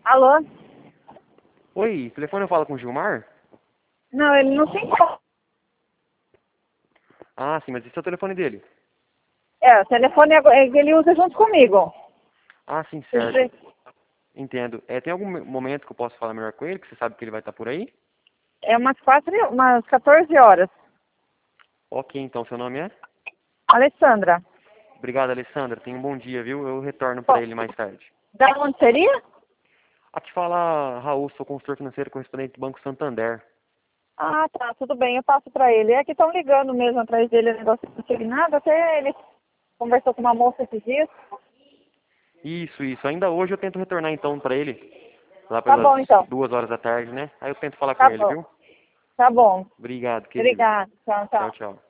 Alô? Oi, telefone eu falo com o Gilmar? Não, ele não se encontra. Ah, sim, mas esse é o telefone dele. É, o telefone ele usa junto comigo. Ah, sim, certo. Entendo. Tem algum momento que eu posso falar melhor com ele, que você sabe que ele vai estar por aí? É umas 14 horas. Ok, então seu nome é? Alessandra, Obrigado, Alessandra. Tenha um bom dia, viu? Eu retorno para bom, ele mais tarde. da onde seria? Aqui fala Raul, sou consultor financeiro correspondente do Banco Santander. Ah, tá, tudo bem, eu passo pra ele. É que estão ligando mesmo atrás dele, o negócio não chega em nada, até ele conversou com uma moça esses dias. Isso. Ainda hoje eu tento retornar então para ele, lá Tá pelas bom, então. 2 horas da tarde, né? Aí eu tento falar com Tá ele, bom, viu? tá bom. Obrigado, querido. Obrigada. Tchau, Tchau, tchau. tchau.